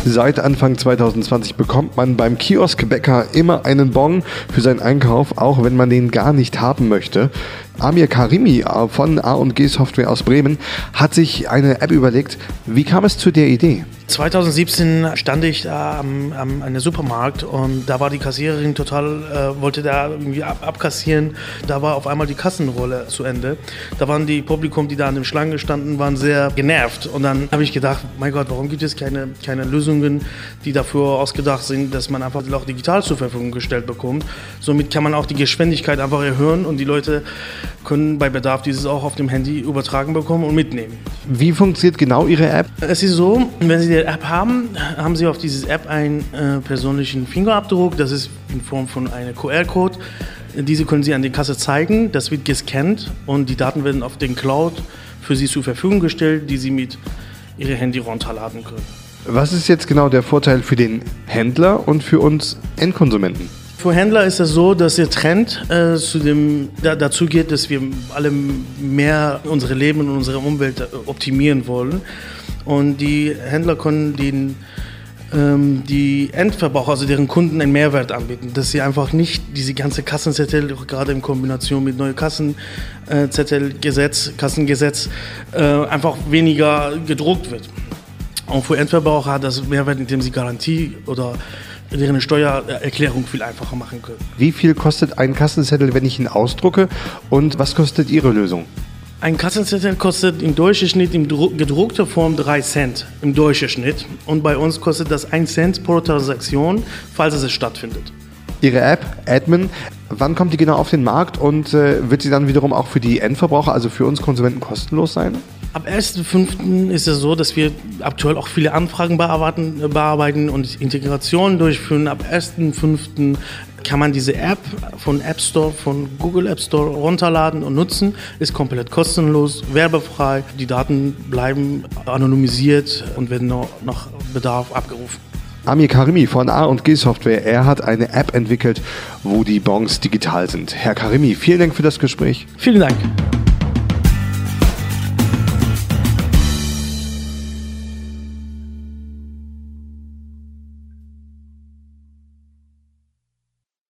Seit Anfang 2020 bekommt man beim Kioskbäcker immer einen Bon für seinen Einkauf, auch wenn man den gar nicht haben möchte. Amir Karimi von A&G Software aus Bremen hat sich eine App überlegt. Wie kam es zu der Idee? 2017 stand ich da am einem Supermarkt und da war die Kassiererin wollte da irgendwie abkassieren. Da war auf einmal die Kassenrolle zu Ende. Da waren die Publikum, die da an den Schlangen gestanden waren, sehr genervt. Und dann habe ich gedacht, mein Gott, warum gibt es keine Lösungen, die dafür ausgedacht sind, dass man einfach auch digital zur Verfügung gestellt bekommt. Somit kann man auch die Geschwindigkeit einfach erhöhen und die Leute können bei Bedarf dieses auch auf dem Handy übertragen bekommen und mitnehmen. Wie funktioniert genau Ihre App? Es ist so, wenn Sie die App haben, haben Sie auf diese App einen persönlichen Fingerabdruck. Das ist in Form von einem QR-Code. Diese können Sie an die Kasse zeigen. Das wird gescannt und die Daten werden auf den Cloud für Sie zur Verfügung gestellt, die Sie mit Ihrem Handy runterladen können. Was ist jetzt genau der Vorteil für den Händler und für uns Endkonsumenten? Für Händler ist es so, dass der Trend dazu geht, dass wir alle mehr unser Leben und unsere Umwelt optimieren wollen. Und die Händler können die Endverbraucher, also deren Kunden, einen Mehrwert anbieten. Dass sie einfach nicht diese ganze Kassenzettel, gerade in Kombination mit neuen Kassengesetz, einfach weniger gedruckt wird. Und für Endverbraucher hat das Mehrwert, indem sie Garantie oder deren Steuererklärung viel einfacher machen können. Wie viel kostet ein Kassenzettel, wenn ich ihn ausdrucke? Und was kostet Ihre Lösung? Ein Kassenzettel kostet im Durchschnitt in gedruckter Form 3 Cent im Durchschnitt. Und bei uns kostet das 1 Cent pro Transaktion, falls es stattfindet. Ihre App, Admin, wann kommt die genau auf den Markt und wird sie dann wiederum auch für die Endverbraucher, also für uns Konsumenten, kostenlos sein? Ab 1.5. ist es so, dass wir aktuell auch viele Anfragen bearbeiten und Integrationen durchführen. Ab 1.5. kann man diese App von Google App Store runterladen und nutzen. Ist komplett kostenlos, werbefrei. Die Daten bleiben anonymisiert und werden nur nach Bedarf abgerufen. Amir Karimi von A&G Software, er hat eine App entwickelt, wo die Bons digital sind. Herr Karimi, vielen Dank für das Gespräch. Vielen Dank.